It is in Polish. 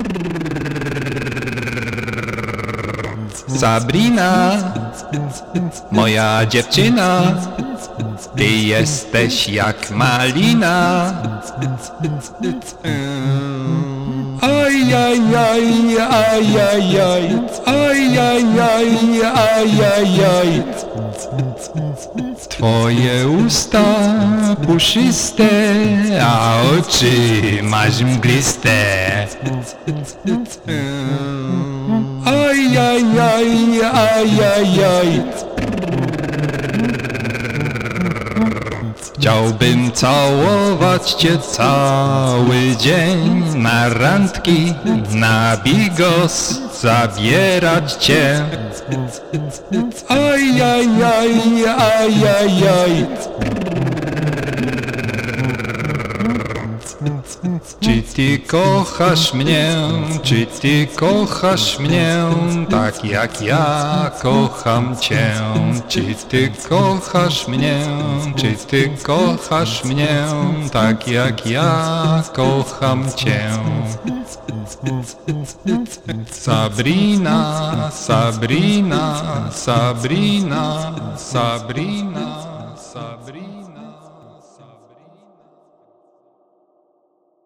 Sabrina, moja dziewczyna, ty jesteś jak malina. Aj, aj, aj, aj, aj, aj, aj, aj, aj, aj, aj, aj. Twoje usta puszyste, a oczy masz mgliste. Aj, aj, aj, aj, aj, aj. Chciałbym całować cię cały dzień, na randki, na bigos zabierać cię. Aj, aj, aj, aj, aj, aj. Czy ty kochasz mnie, czy ty kochasz mnie, tak jak ja kocham cię? Czy ty kochasz mnie, czy ty kochasz mnie, tak jak ja kocham cię? Sabrina, Sabrina, Sabrina, Sabrina, Sabrina.